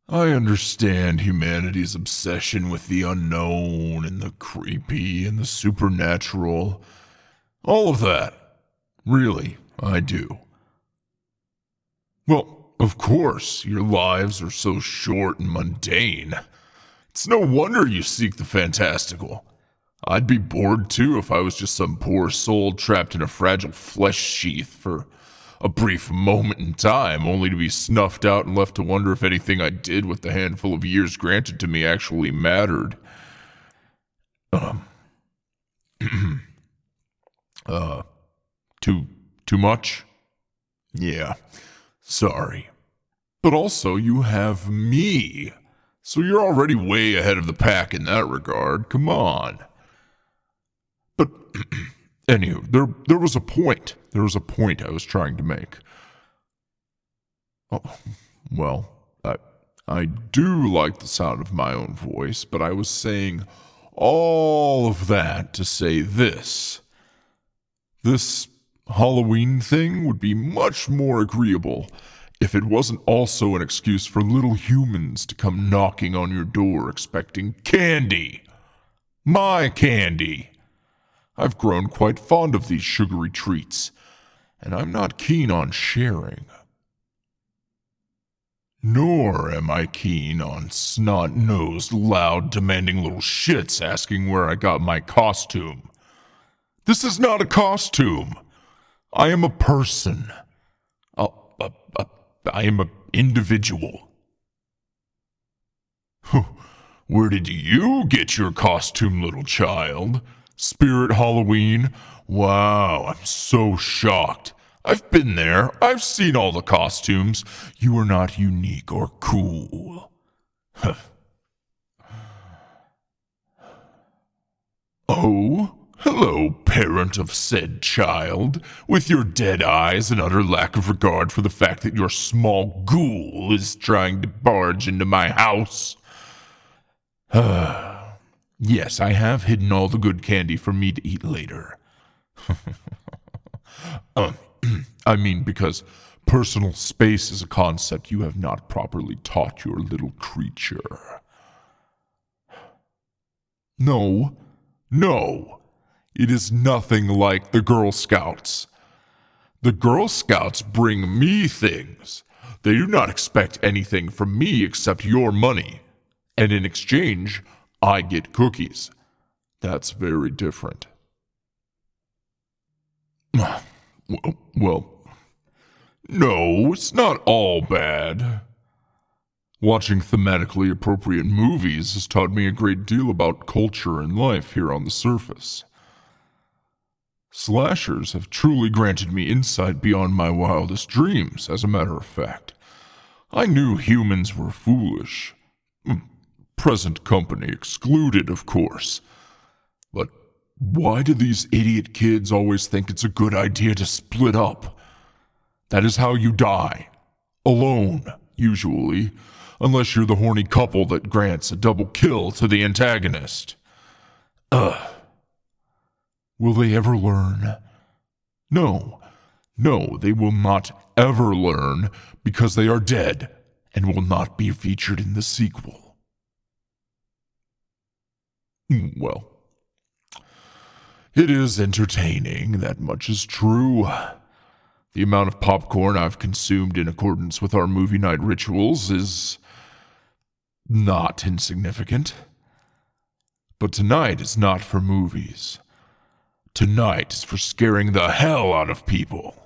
I understand humanity's obsession with the unknown and the creepy and the supernatural. All of that. Really, I do. Well, of course, your lives are so short and mundane. It's no wonder you seek the fantastical. I'd be bored too if I was just some poor soul trapped in a fragile flesh sheath for a brief moment in time, only to be snuffed out and left to wonder if anything I did with the handful of years granted to me actually mattered. Um, uh, too much? Yeah, sorry. But also, you have me. So you're already way ahead of the pack in that regard. Come on. But anywho, there was a point. There was a point I was trying to make. Oh, well, I do like the sound of my own voice, but I was saying all of that to say this. This Halloween thing would be much more agreeable if it wasn't also an excuse for little humans to come knocking on your door expecting candy. My candy. I've grown quite fond of these sugary treats, and I'm not keen on sharing. Nor am I keen on snot-nosed, loud, demanding little shits asking where I got my costume. This is not a costume. I am a person. I am an individual. Where did you get your costume, little child? Spirit Halloween? Wow, I'm so shocked. I've been there. I've seen all the costumes. You are not unique or cool. Oh? Hello, parent of said child, with your dead eyes and utter lack of regard for the fact that your small ghoul is trying to barge into my house. Yes, I have hidden all the good candy for me to eat later. I mean, because personal space is a concept you have not properly taught your little creature. No, no. It is nothing like the Girl Scouts. The Girl Scouts bring me things. They do not expect anything from me except your money. And in exchange, I get cookies. That's very different. Well, no, it's not all bad. Watching thematically appropriate movies has taught me a great deal about culture and life here on the surface. Slashers have truly granted me insight beyond my wildest dreams, as a matter of fact. I knew humans were foolish. Present company excluded, of course. But why do these idiot kids always think it's a good idea to split up? That is how you die. Alone, usually, unless you're the horny couple that grants a double kill to the antagonist. Will they ever learn? No, they will not ever learn because they are dead and will not be featured in the sequel. Well, it is entertaining, that much is true. The amount of popcorn I've consumed in accordance with our movie night rituals is not insignificant. But tonight is not for movies. Tonight is for scaring the hell out of people.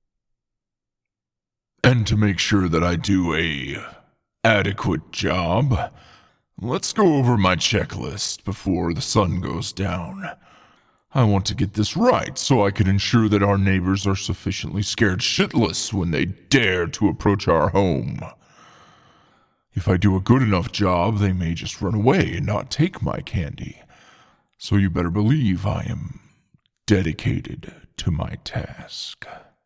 And to make sure that I do a adequate job, let's go over my checklist before the sun goes down. I want to get this right so I can ensure that our neighbors are sufficiently scared shitless when they dare to approach our home. If I do a good enough job, they may just run away and not take my candy. So you better believe I am dedicated to my task.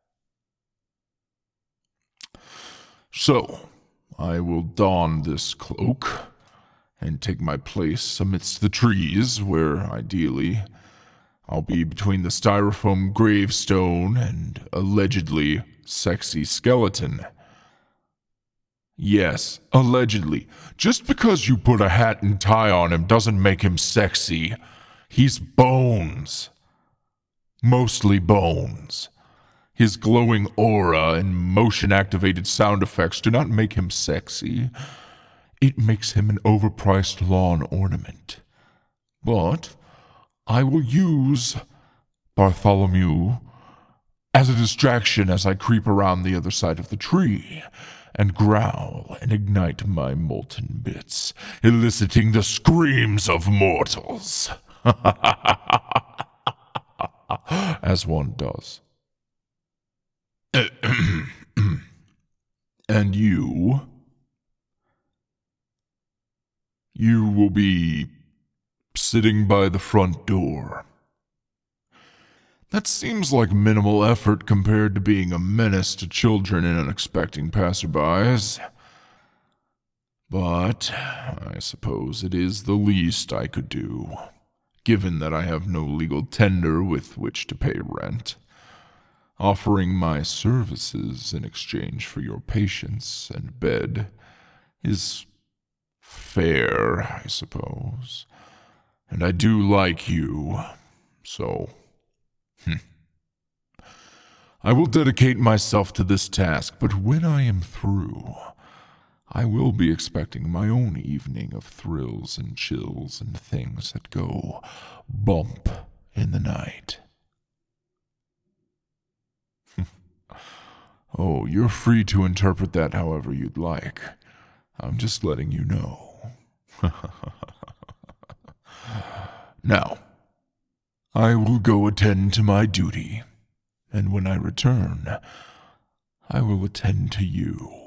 So, I will don this cloak and take my place amidst the trees where, ideally, I'll be between the styrofoam gravestone and allegedly sexy skeleton. Yes, allegedly. Just because you put a hat and tie on him doesn't make him sexy. He's bones. Mostly bones. His glowing aura and motion-activated sound effects do not make him sexy. It makes him an overpriced lawn ornament. But I will use Bartholomew as a distraction as I creep around the other side of the tree and growl and ignite my molten bits, eliciting the screams of mortals. As one does. And you? You will be sitting by the front door. That seems like minimal effort compared to being a menace to children and unexpecting passerbys. But I suppose it is the least I could do, given that I have no legal tender with which to pay rent. Offering my services in exchange for your patience and bed is fair, I suppose. And I do like you, so I will dedicate myself to this task, but when I am through, I will be expecting my own evening of thrills and chills and things that go bump in the night. Oh, you're free to interpret that however you'd like. I'm just letting you know. Now, I will go attend to my duty, and when I return, I will attend to you.